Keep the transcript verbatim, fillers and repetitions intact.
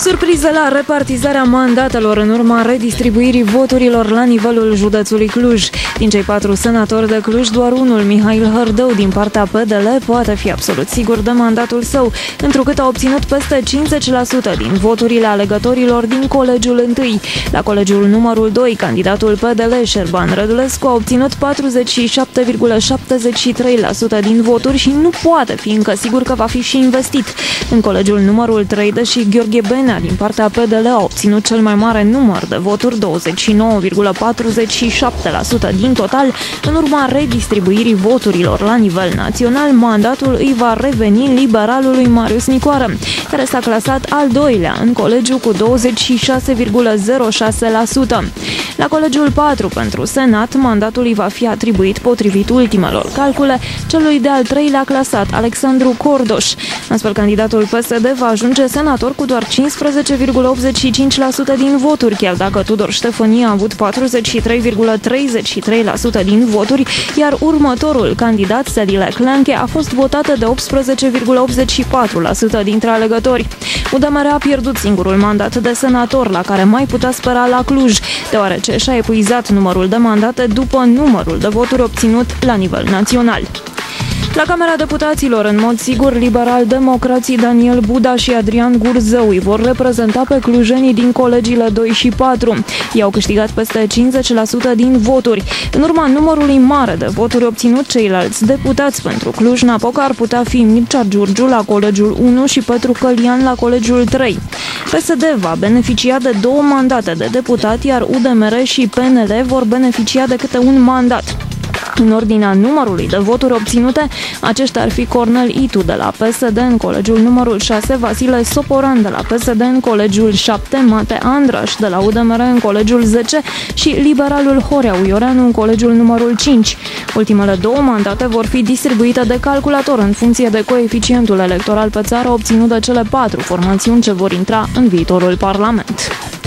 Surpriză la repartizarea mandatelor în urma redistribuirii voturilor la nivelul județului Cluj. Din cei patru senatori de Cluj, doar unul, Mihail Hărdău, din partea P D L, poate fi absolut sigur de mandatul său, întrucât a obținut peste cincizeci la sută din voturile alegătorilor din colegiul întâi. La colegiul numărul doi, candidatul P D L, Șerban Rădulescu, a obținut patruzeci și șapte virgulă șaptezeci și trei la sută din voturi și nu poate fi încă sigur că va fi și investit. În colegiul numărul trei, deși Gheorghe Benea, din partea P D L, a obținut cel mai mare număr de voturi, douăzeci și nouă virgulă patruzeci și șapte la sută din total, în urma redistribuirii voturilor la nivel național, mandatul îi va reveni liberalului Marius Nicoară, care s-a clasat al doilea în colegiu cu douăzeci și șase virgulă zero șase la sută. La colegiul patru, pentru Senat, mandatul îi va fi atribuit, potrivit ultimelor calcule, celui de-al treilea clasat, Alexandru Cordoș. Astfel, candidatul P S D va ajunge senator cu doar cincisprezece virgulă optzeci și cinci la sută din voturi, chiar dacă Tudor Ștefănie a avut patruzeci și trei virgulă treizeci și trei la sută din voturi, iar următorul candidat, Sedile Clenche, a fost votată de optsprezece virgulă optzeci și patru la sută dintre alegători. U D M R a pierdut singurul mandat de senator la care mai putea spera la Cluj, deoarece și-a epuizat numărul de mandate după numărul de voturi obținut la nivel național. La Camera Deputaților, în mod sigur, liberal-democrații Daniel Buda și Adrian Gurzău îi vor reprezenta pe clujenii din colegiile doi și patru. Ei au câștigat peste cincizeci la sută din voturi. În urma numărului mare de voturi obținut, ceilalți deputați pentru Cluj-Napoca ar putea fi Mircea Giurgiu la colegiul unu și Petru Călian la colegiul trei. P S D va beneficia de două mandate de deputat, iar U D M R și P N L vor beneficia de câte un mandat. În ordinea numărului de voturi obținute, aceștia ar fi Cornel Itu de la P S D în colegiul numărul șase, Vasile Soporan de la P S D în colegiul șapte, Mate Andraș de la U D M R în colegiul zece și liberalul Horea Uioreanu în colegiul numărul cinci. Ultimele două mandate vor fi distribuite de calculator în funcție de coeficientul electoral pe țară obținut de cele patru formațiuni ce vor intra în viitorul Parlament.